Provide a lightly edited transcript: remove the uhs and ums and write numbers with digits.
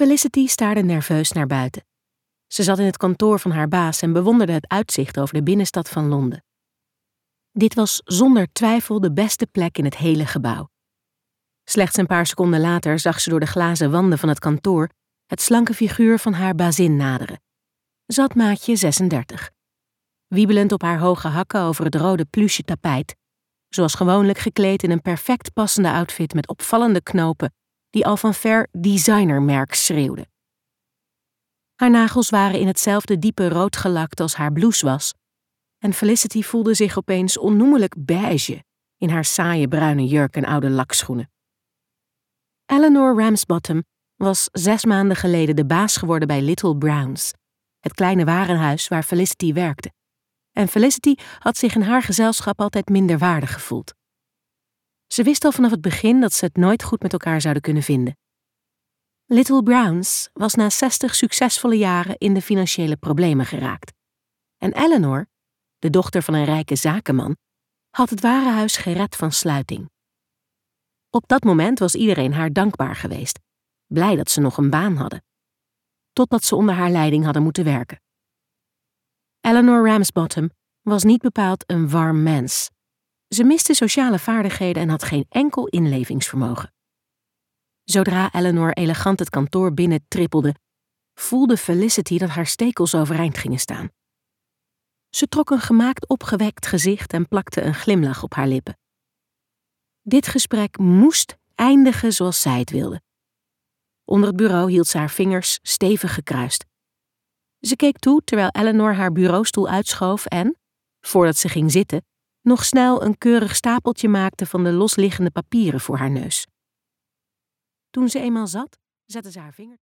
Felicity staarde nerveus naar buiten. Ze zat in het kantoor van haar baas en bewonderde het uitzicht over de binnenstad van Londen. Dit was zonder twijfel de beste plek in het hele gebouw. Slechts een paar seconden later zag ze door de glazen wanden van het kantoor het slanke figuur van haar bazin naderen. Ze had maatje 36. Wiebelend op haar hoge hakken over het rode pluche tapijt, zoals gewoonlijk gekleed in een perfect passende outfit met opvallende knopen die al van ver designermerk schreeuwde. Haar nagels waren in hetzelfde diepe rood gelakt als haar blouse was en Felicity voelde zich opeens onnoemelijk beige in haar saaie bruine jurk en oude lakschoenen. Eleanor Ramsbottom was 6 maanden geleden de baas geworden bij Little Browns, het kleine warenhuis waar Felicity werkte. En Felicity had zich in haar gezelschap altijd minderwaardig gevoeld. Ze wist al vanaf het begin dat ze het nooit goed met elkaar zouden kunnen vinden. Little Browns was na 60 succesvolle jaren in de financiële problemen geraakt. En Eleanor, de dochter van een rijke zakenman, had het warenhuis gered van sluiting. Op dat moment was iedereen haar dankbaar geweest, blij dat ze nog een baan hadden. Totdat ze onder haar leiding hadden moeten werken. Eleanor Ramsbottom was niet bepaald een warm mens. Ze miste sociale vaardigheden en had geen enkel inlevingsvermogen. Zodra Eleanor elegant het kantoor binnen trippelde, voelde Felicity dat haar stekels overeind gingen staan. Ze trok een gemaakt opgewekt gezicht en plakte een glimlach op haar lippen. Dit gesprek moest eindigen zoals zij het wilde. Onder het bureau hield ze haar vingers stevig gekruist. Ze keek toe terwijl Eleanor haar bureaustoel uitschoof en, voordat ze ging zitten, nog snel een keurig stapeltje maakte van de losliggende papieren voor haar neus. Toen ze eenmaal zat, zette ze haar vinger